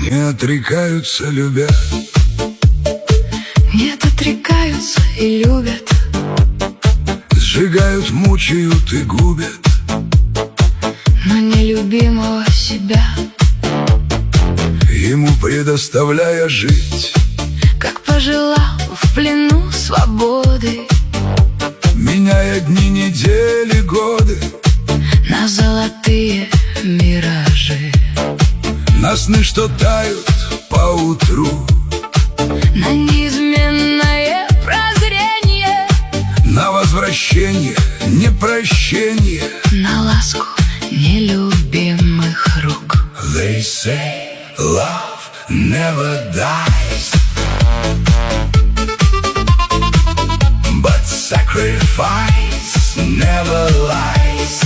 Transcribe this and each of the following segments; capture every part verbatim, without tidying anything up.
Не отрекаются, любя. Нет, отрекаются и любят. Сжигают, мучают и губят, но нелюбимого себя ему предоставляя жить, как пожелал в плену свободы, меняя дни, недели, годы на золотые миражи, на сны, что тают поутру, на неизменное прозрение, на возвращение, непрощение, на ласку нелюбимых рук. They say love never dies, but sacrifice never lies.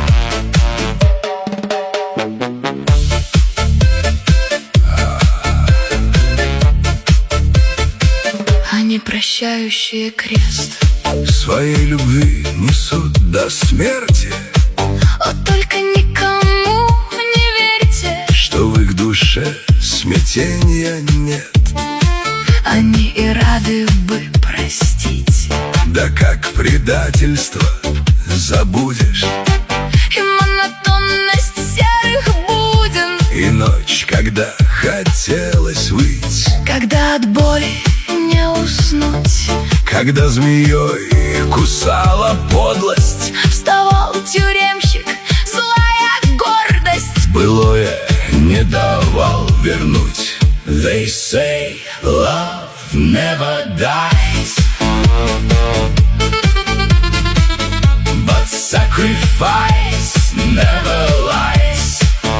Они прощающие крест Своей любви несут до смерти. О, только никому не верьте, что в их душе смятения нет. Они и рады бы простить, да как предательство забудешь, и монотонность серых буден, и ночь, когда хотелось выть, когда от боли не уснуть, когда змеей кусала подлость, вставал тюремщик, злая гордость, былое не давал вернуть. They say love never dies, but sacrifice never lies.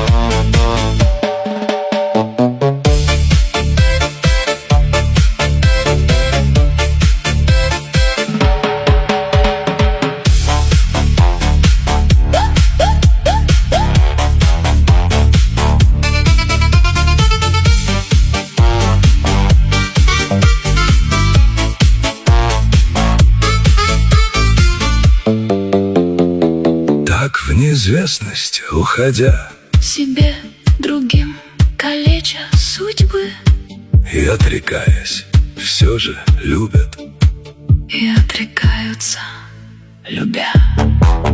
В неизвестность уходя, себе другим калеча судьбы, и отрекаясь, все же любят, и отрекаются, любя.